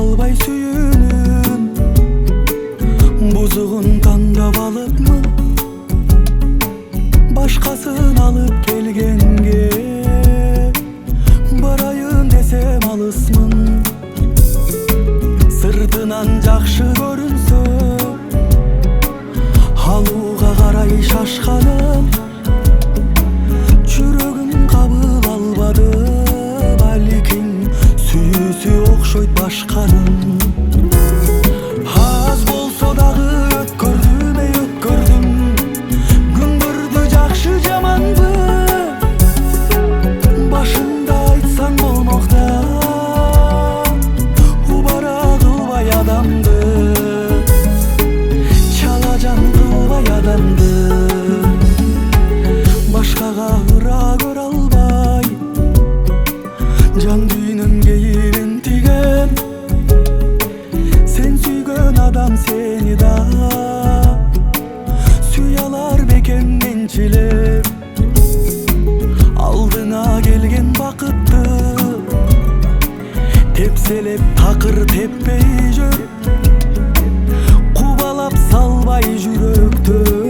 албай сүйүүнүн бузугун тандап алыпмын. Башкасын алып келгенге барайын десем алысмын. Сыртынан жакшы көрүнсө алууга карай шашканым. Жүрөгүм кабыл албады, балким сүйүүсү окшойт башканын. Аз болсо дагы өткөрдүм, өткөрдүм күндөрдү, жакшы жаманды. Башында айтсаң болмокта, убара кылбай адамды, чала жан кылбай адамды. Башкага ыра көрө албай жан дүйнөм кейирин тиген. Сен сүйгөн адам сени да сүй алар бекен менчилеп. Алдыңа келген бакытты тепселеп такыр теппей жүр, кубалап салбай жүрөктө.